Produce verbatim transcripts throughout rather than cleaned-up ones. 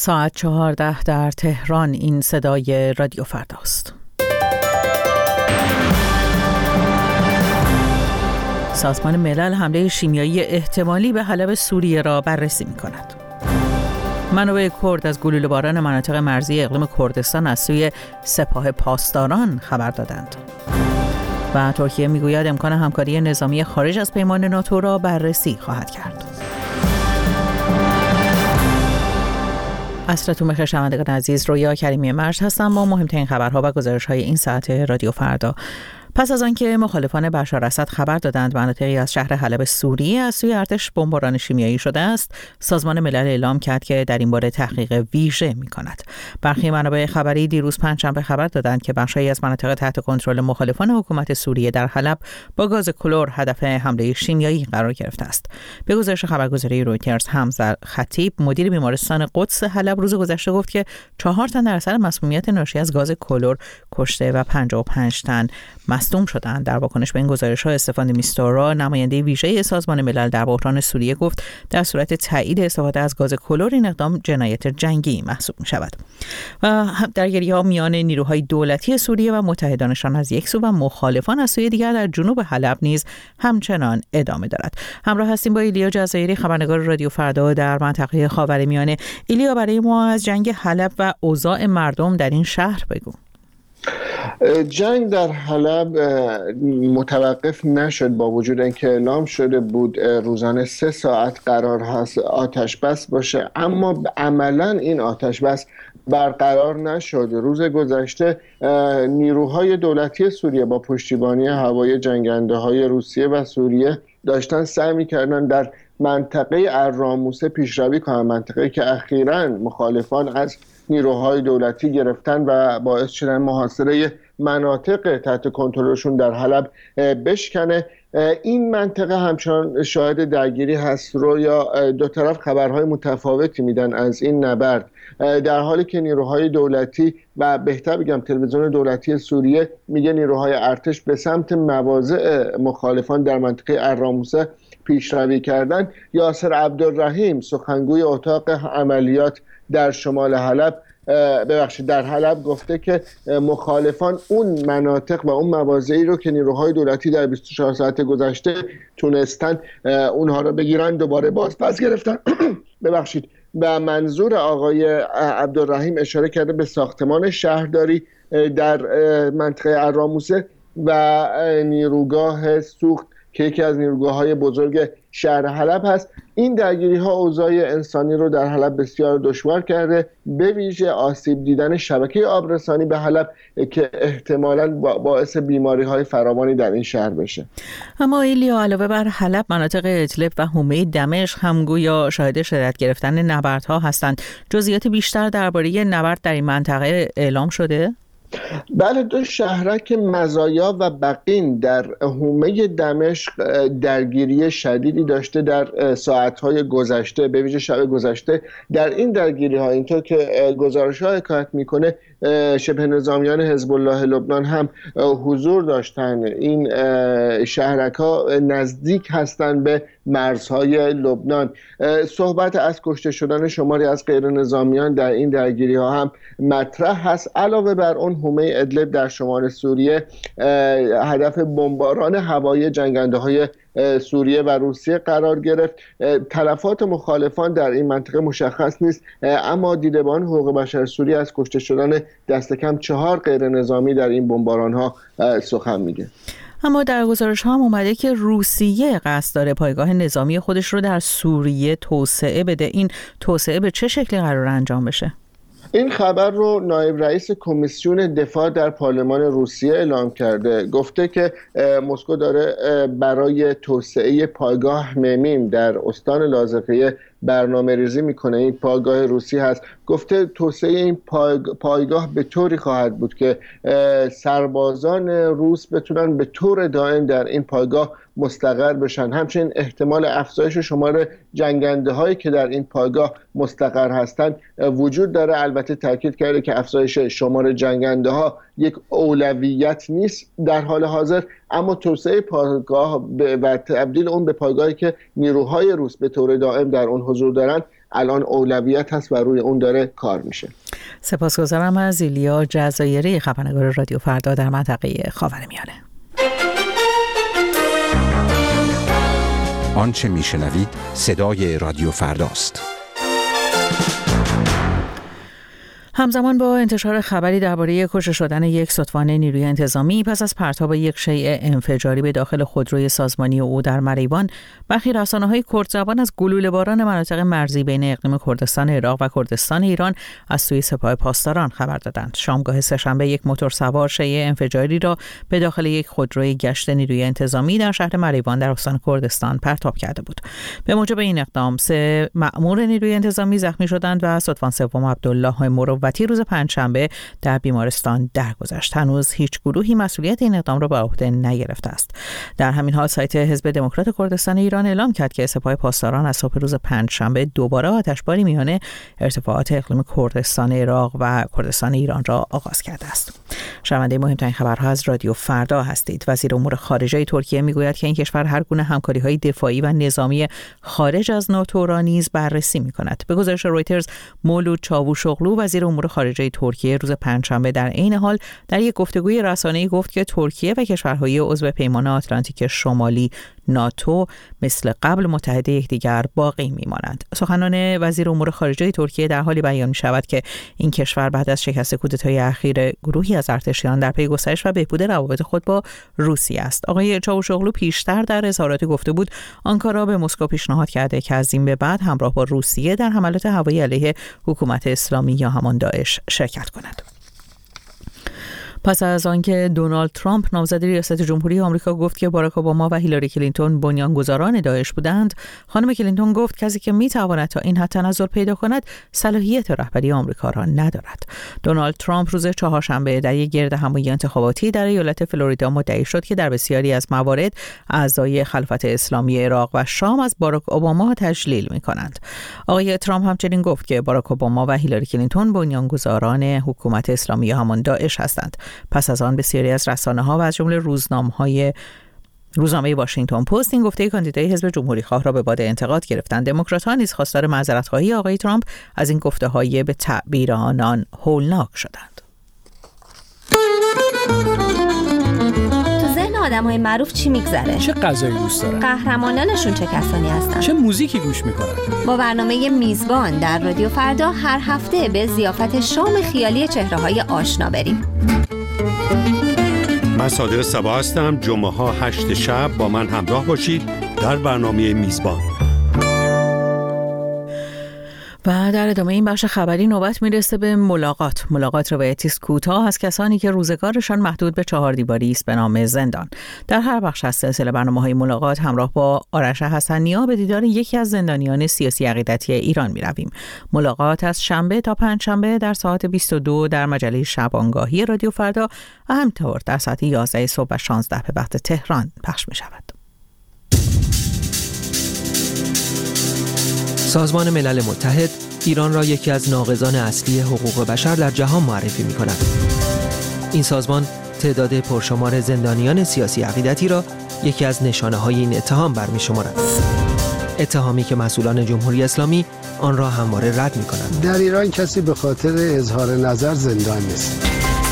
ساعت چهارده در تهران. این صدای رادیو فرداست. سازمان ملل حمله شیمیایی احتمالی به حلب سوریه را بررسی می کند. منابع کرد از گلوله‌باران مناطق مرزی اقلیم کردستان از سوی سپاه پاسداران خبر دادند. و ترکیه میگوید امکان همکاری نظامی خارج از پیمان ناتو را بررسی خواهد کرد. عصرتون بخیر شنوندگان عزیز، رویا کریمی مرج هستم با مهمترین خبرها و گزارش‌های این ساعت رادیو فردا. پس از آنکه مخالفان بشار اسد خبر دادند مناطقی از شهر حلب سوریه از سوی ارتش بمباران شیمیایی شده است، سازمان ملل اعلام کرد که در این باره تحقیق ویژه می‌کند. برخی منابع خبری دیروز پنجشنبه خبر دادند که بخشی از مناطق تحت کنترل مخالفان حکومت سوریه در حلب با گاز کلور هدف حمله شیمیایی قرار گرفته است. به گزارش خبرگزاری رویترز، حمزه خطیب مدیر بیمارستان قدس حلب روز گذشته گفت که چهار تن در اثر مسمومیت ناشی از گاز کلور کشته و پنجاه و پنج تن مصدوم شدند. در واکنش به این گزارش‌ها استفان میستورا، نماینده ویژه سازمان ملل در بحران سوریه، گفت در صورت تایید استفاده از گاز کلور این اقدام جنایت جنگی محسوب می‌شود. و درگیری‌ها میان نیروهای دولتی سوریه و متحدانشان از یک سو و مخالفان از سوی دیگر در جنوب حلب نیز همچنان ادامه دارد. همراه هستیم با ایلیا جزایری، خبرنگار رادیو فردا در منطقه خاورمیانه. ایلیا، برای ما از جنگ حلب و اوضاع مردم در این شهر بگو. جنگ در حلب متوقف نشد با وجود اینکه اعلام شده بود روزانه سه ساعت قرار هست آتش بس باشه، اما عملا این آتش بس برقرار نشد. روز گذشته نیروهای دولتی سوریه با پشتیبانی هوایی جنگنده های روسیه و سوریه داشتن سعی می‌کردن در منطقه الراموسه پیشروی کنند، منطقه‌ای که اخیراً مخالفان از نیروهای دولتی گرفتن و باعث شدن محاصره مناطق تحت کنترلشون در حلب بشکنه. این منطقه همچنان شاهد درگیری هست رو یا دو طرف خبرهای متفاوتی میدن از این نبرد، در حالی که نیروهای دولتی و بهتر بگم تلویزیون دولتی سوریه میگه نیروهای ارتش به سمت مواضع مخالفان در منطقه الراموسه پیشروی کردن. یاسر عبدالرحیم، سخنگوی اتاق عملیات در شمال حلب ببخشید در حلب، گفته که مخالفان اون مناطق و اون مواضعی رو که نیروهای دولتی در بیست و چهار ساعت گذشته تونستن اونها رو بگیرن دوباره باز پس گرفتن. ببخشید به منظور آقای عبدالرحیم اشاره کرده به ساختمان شهرداری در منطقه الراموسه و نیروگاه سوخت که یکی از نیروگاه‌های بزرگ شهر حلب هست. این درگیری‌ها اوضاع انسانی رو در حلب بسیار دشوار کرده، به ویژه آسیب دیدن شبکه آبرسانی به حلب که احتمالاً باعث بیماری‌های فراوانی در این شهر بشه. اما ایلیا، علاوه بر حلب، مناطق ادلب و حومه دمشق هم گویا شاهد شدت گرفتن نبردها هستند. جزئیات بیشتر درباره نبرد در این منطقه اعلام شده؟ بله، دو شهرک مزایا و بقین در حومه دمشق درگیری شدیدی داشته در ساعتهای گذشته، به ویژه شب گذشته. در این درگیری ها اینطور که گزارش ها حکایت میکنه شبه نظامیان حزب الله لبنان هم حضور داشتن. این شهرک ها نزدیک هستند به مرزهای لبنان. صحبت از کشته شدن شماری از غیر نظامیان در این درگیری ها هم مطرح هست. علاوه بر اون حومه ادلب در شمال سوریه هدف بمباران هوایی جنگنده های سوریه و روسیه قرار گرفت. تلفات مخالفان در این منطقه مشخص نیست، اما دیدبان حقوق بشر سوریه از کشته شدن دست کم چهار غیر نظامی در این بمباران ها سخن میگه. اما در گزارش ها هم اومده که روسیه قصد داره پایگاه نظامی خودش رو در سوریه توسعه بده. این توسعه به چه شکلی قرار انجام بشه؟ این خبر رو نایب رئیس کمیسیون دفاع در پارلمان روسیه اعلام کرده. گفته که مسکو داره برای توسعه پایگاه ممیم در استان لاذقیه برنامه ریزی میکنه. این پایگاه روسی هست. گفته توسعه این پایگاه به طوری خواهد بود که سربازان روس بتونن به طور دائم در این پایگاه مستقر بشن. همچنین احتمال افزایش شمار جنگنده هایی که در این پایگاه مستقر هستند وجود داره. البته تاکید کرده که افزایش شمار جنگنده ها یک اولویت نیست در حال حاضر، اما توسعه پایگاه و تبدیل اون به پایگاهی که نیروهای روس به طور دائم در اون حضور دارند الان اولویت هست و روی اون داره کار میشه. سپاسگزارم از ایلیا جزایری، خبرنگار رادیو فردا در منطقه خاورمیانه. آنچه میشنوید صدای رادیو فرداست. همزمان با انتشار خبری درباره کشته شدن یک ستوان نیروی انتظامی پس از پرتاب یک شیء انفجاری به داخل خودروی سازمانی او در مریوان، برخی رسانه‌های کردزبان از گلوله‌باران مناطق مرزی بین اقلیم کردستان عراق و کردستان ایران از سوی سپاه پاسداران خبر دادند. شامگاه سه‌شنبه یک موتورسوار شیء انفجاری را به داخل یک خودروی گشت نیروی انتظامی در شهر مریوان در استان کردستان پرتاب کرده بود. به موجب این اقدام سه مأمور نیروی انتظامی زخمی شدند و ستوان سوم عبدالله مروتی روز پنجشنبه در بیمارستان درگذشت. هنوز هیچ گروهی مسئولیت این اقدام را به عهده نگرفته است. در همین حال سایت حزب دموکرات کردستان ایران اعلام کرد که سپاه پاسداران از صبح روز پنجشنبه دوباره آتشباری میان ارتفاعات اقلیم کردستان عراق و کردستان ایران را آغاز کرده است. شنونده مهمترین خبرها از رادیو فردا هستید. وزیر امور خارجه ترکیه میگوید که این کشور هر گونه همکاری‌های دفاعی و نظامی خارج از ناتو را نیز بررسی می‌کند. به گزارش رویترز، مولود چاوشوغلو وزیر امور خارجه ترکیه روز پنجشنبه در عین حال در یک گفتگوی رسانه‌ای گفت که ترکیه و کشورهای عضو پیمان آتلانتیک شمالی ناتو مثل قبل متحد یکدیگر باقی میمانند. سخنان وزیر امور خارجه ترکیه در حالی بیان می‌شود که این کشور بعد از شکست کودتای اخیر گروهی از ارتشیان در پی گسترش و بهبود روابط خود با روسیه است. آقای چاوشوغلو پیشتر در اظهاراتی گفته بود آنکارا به مسکو پیشنهاد کرده که از این به بعد همراه با روسیه در حملات هوایی علیه حکومت اسلامی یا همان داعش شرکت کند. پس از آنکه دونالد ترامپ نامزد ریاست جمهوری آمریکا گفت که باراک اوباما و هیلاری کلینتون بنیانگذاران داعش بودند، خانم کلینتون گفت کسی که میتواند تا این حد تنزل پیدا کند صلاحیت رهبری آمریکا را ندارد. دونالد ترامپ روز چهارشنبه در یک گردهمایی انتخاباتی در ایالت فلوریدا مدعی شد که در بسیاری از موارد اعضای خلافت اسلامی عراق و شام از باراک اوباما تجلیل می‌کنند. آقای ترامپ همچنین گفت که باراک اوباما و هیلاری کلینتون بنیانگذاران حکومت اسلامی یا همان داعش هستند. پس از آن بسیاری از رسانه‌ها و از جمله روزنامه‌های روزنامه واشنگتن پست این گفته کاندیدای حزب جمهوری خواه را به باد انتقاد گرفتند. دموکرات‌ها نیز خواستار معذرت‌خواهی آقای ترامپ از این گفته‌های به تعبیر آنان هولناک شدند. آدم‌های معروف چی میگذره؟ چه غذایی دوست دارن؟ قهرمانانشون چه کسانی هستن؟ چه موزیکی گوش میکنن؟ با برنامه میزبان در رادیو فردا هر هفته به ضیافت شام خیالی چهره‌های آشنا بریم. من صادق صبا هستم. جمعه ها هشت شب با من همراه باشید در برنامه میزبان. و در ادامه این بخش خبری نوبت میرسه به ملاقات. ملاقات روایتی است کوتاه از کسانی که روزگارشان محدود به چهار دیواری است به نام زندان. در هر بخش از سلسله برنامه‌های ملاقات همراه با آرش حسنی‌ها به دیدار یکی از زندانیان سیاسی عقیدتی ایران میرویم. ملاقات از شنبه تا پنجشنبه در ساعت بیست و دو در مجله شبانگاهی رادیو فردا و همینطور در ساعت یازده صبح و شانزده به وقت تهران پخش می‌شود. سازمان ملل متحد ایران را یکی از ناقضان اصلی حقوق بشر در جهان معرفی می‌کند. این سازمان تعداد پرشمار زندانیان سیاسی عقیدتی را یکی از نشانه‌های این اتهام برمی‌شمارد. اتهامی که مسئولان جمهوری اسلامی آن را همواره رد می‌کنند. در ایران کسی به خاطر اظهار نظر زندان نیست.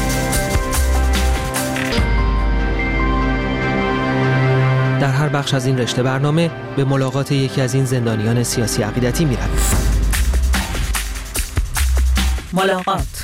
در هر بخش از این رشته برنامه به ملاقات یکی از این زندانیان سیاسی عقیدتی می‌رویم. ملاقات.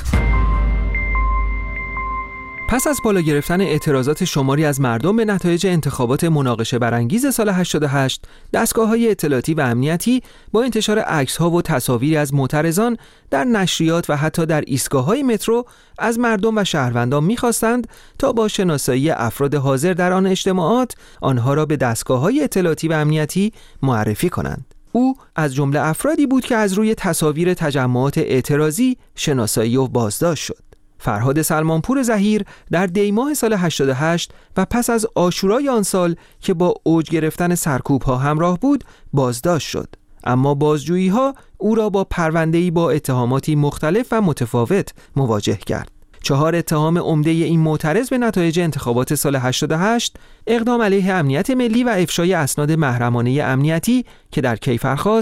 پس از بالا گرفتن اعتراضات شماری از مردم به نتایج انتخابات مناقشه برانگیز سال هشتاد و هشت، دستگاه‌های اطلاعاتی و امنیتی با انتشار عکس‌ها و تصاویری از معترضان در نشریات و حتی در ایستگاه‌های مترو از مردم و شهروندان می‌خواستند تا با شناسایی افراد حاضر در آن اجتماعات آنها را به دستگاه‌های اطلاعاتی و امنیتی معرفی کنند. او از جمله افرادی بود که از روی تصاویر تجمعات اعتراضی شناسایی و بازداشت شد. فرهاد سلمانپور ظهیر در دیماه سال هشتاد و هشت و پس از عاشورای آن سال که با اوج گرفتن سرکوب‌ها همراه بود بازداشت شد، اما بازجویی‌ها او را با پرونده‌ای با اتهاماتی مختلف و متفاوت مواجه کرد. چهار اتهام عمده این معترض به نتایج انتخابات سال هشتاد و هشت اقدام علیه امنیت ملی و افشای اسناد محرمانه امنیتی که در کیفر خواست،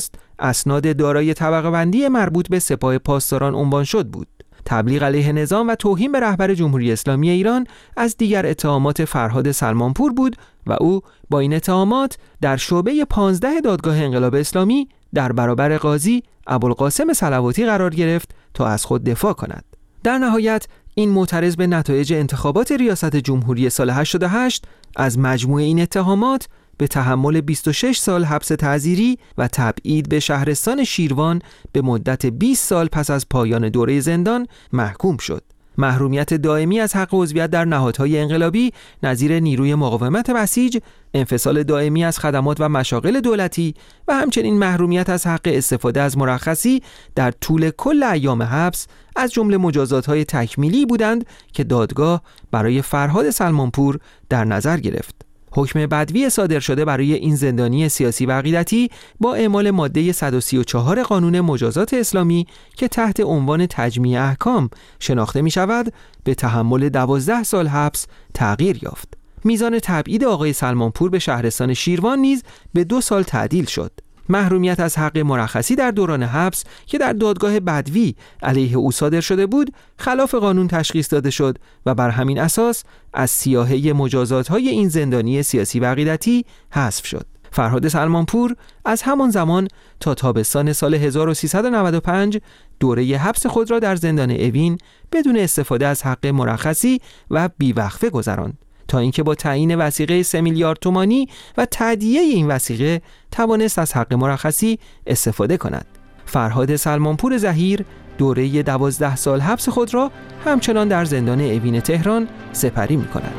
اسناد دارای طبقه بندی مربوط به سپاه پاسداران عنوان شد بود. تبلیغ علیه نظام و توهین به رهبر جمهوری اسلامی ایران از دیگر اتهامات فرهاد سلمانپور بود و او با این اتهامات در شعبه پانزده دادگاه انقلاب اسلامی در برابر قاضی ابوالقاسم صلواتی قرار گرفت تا از خود دفاع کند. در نهایت این معترض به نتایج انتخابات ریاست جمهوری سال هشتاد و هشت از مجموع این اتهامات به تحمل بیست و شش سال حبس تعزیری و تبعید به شهرستان شیروان به مدت بیست سال پس از پایان دوره زندان محکوم شد. محرومیت دائمی از حق عضویت در نهادهای انقلابی نظیر نیروی مقاومت بسیج، انفصال دائمی از خدمات و مشاغل دولتی و همچنین محرومیت از حق استفاده از مرخصی در طول کل ایام حبس از جمله مجازات‌های تکمیلی بودند که دادگاه برای فرهاد سلمانپور در نظر گرفت. حکم بدوی صادر شده برای این زندانی سیاسی و عقیدتی با اعمال ماده صد و سی و چهار قانون مجازات اسلامی که تحت عنوان تجمیع احکام شناخته می شود به تحمل دوازده سال حبس تغییر یافت. میزان تبعید آقای سلمانپور به شهرستان شیروان نیز به دو سال تعدیل شد. محرومیت از حق مرخصی در دوران حبس که در دادگاه بدوی علیه او صادر شده بود خلاف قانون تشخیص داده شد و بر همین اساس از سیاهه مجازات‌های این زندانی سیاسی و عقیدتی حذف شد. فرهاد سلمانپور از همان زمان تا تابستان سال هزار و سیصد و نود و پنج دوره حبس خود را در زندان اوین بدون استفاده از حق مرخصی و بیوقفه گذراند تا اینکه با تعیین وثیقه سه میلیارد تومانی و تادیه این وثیقه توانست از حق مرخصی استفاده کند. فرهاد سلمانپور ظهیر دوره دوازده سال حبس خود را همچنان در زندان اوین تهران سپری می کند.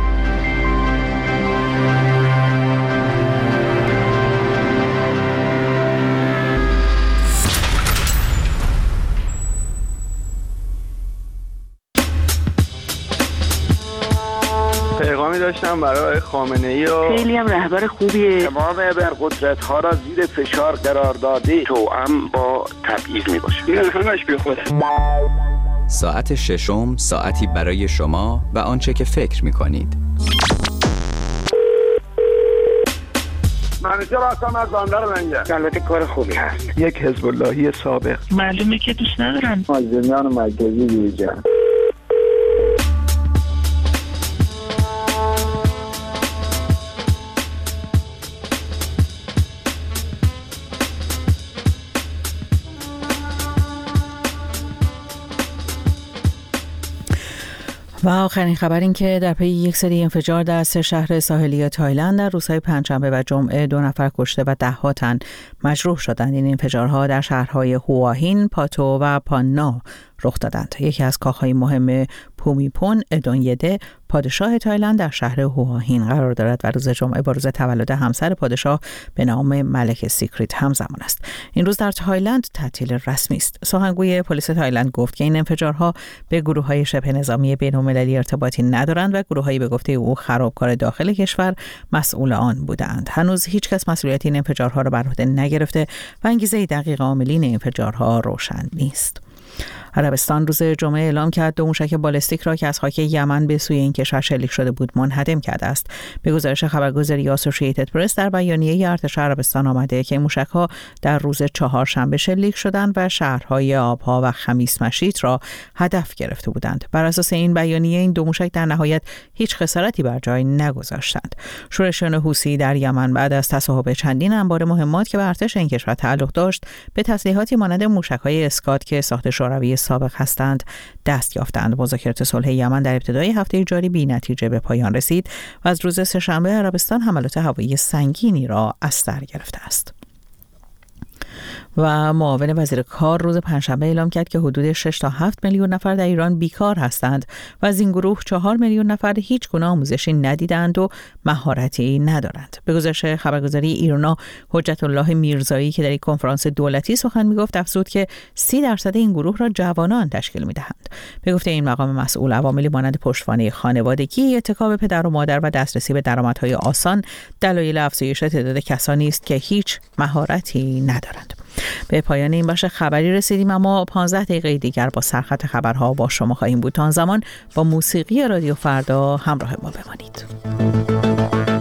پیغامی داشتم برای خامنه‌ای و خیلی هم رهبر خوبیه. تمام ابرقدرت‌ها را زیر فشار قرار داده توأم با تبعیض میباشه. این همش بی خوده. ساعت ششم ساعتی برای شما و آنچه که فکر میکنید. منیجر هستم از بندر منگه. البته کار خوبی هست. یک حزب اللهی سابق. معلومه که دوست ندارن. مازندران مرکزی دیجا. و آخرین خبر این که در پی یک سری انفجار در سه شهر ساحلی تایلند در روزهای پنجشنبه و جمعه دو نفر کشته و ده ها تن مجروح شدند. این انفجارها در شهرهای هواهین، پاتو و پانا رخ دادند. یکی از کاخهای مهم پومیپون ادونیده پادشاه تایلند در شهر هواهین قرار دارد و روز جمعه با روز تولد همسر پادشاه به نام ملکه سیکریت همزمان است. این روز در تایلند تعطیل رسمی است. سخنگوی پلیس تایلند گفت که این انفجارها به گروه‌های شبه نظامی بین‌المللی ارتباطی ندارند و گروه‌هایی به گفته او خرابکار داخل کشور مسئول آن بودند. هنوز هیچ کس مسئولیت این انفجارها را بر عهده نگرفته و انگیزه دقیق عاملین این انفجارها روشن نیست. عربستان روز جمعه اعلام کرد دو موشک بالستیک را که از خاک یمن به سوی این کشور شلیک شده بود منهدم کرده است. به گزارش خبرگزاری آسوشییتد پرس در بیانیه ارتش عربستان آمده که موشک‌ها در روز چهارشنبه شلیک شدند و شهرهای آبها و خمیس مشیط را هدف گرفته بودند. بر اساس این بیانیه این دو موشک در نهایت هیچ خسارتی بر جای نگذاشتند. شورشیان حوثی در یمن بعد از تصاحب چندین انبار مهمات که به ارتش این کشور تعلق داشت به تسلیحاتی مانند موشک‌های اسکات که ساخت شوروی سابق هستند دست یافتند. مذاکرات صلح یمن در ابتدای هفته جاری بی نتیجه به پایان رسید و از روز سه‌شنبه عربستان حملات هوایی سنگینی را از سر گرفته است. و معاون وزیر کار روز پنجشنبه اعلام کرد که حدود شش تا هفت میلیون نفر در ایران بیکار هستند و از این گروه چهار میلیون نفر هیچ گونه آموزشی ندیدند و مهارتی ندارند. به گزارش خبرگزاری ایرنا، حجت الله میرزایی که در یک کنفرانس دولتی سخن میگفت افزود که سی درصد این گروه را جوانان تشکیل میدهند. به گفته این مقام مسئول، عواملی مانند پشتوانه خانوادگی، اتکا به پدر و مادر و دسترسی به درآمدهای آسان دلایل افزایش تعداد کسانی است که هیچ مهارتی ندارند. به پایان این بخش خبری رسیدیم، اما پانزده دقیقه دیگر با سرخط خبرها با شما خواهیم بود. تا آن زمان با موسیقی رادیو فردا همراه ما بمانید.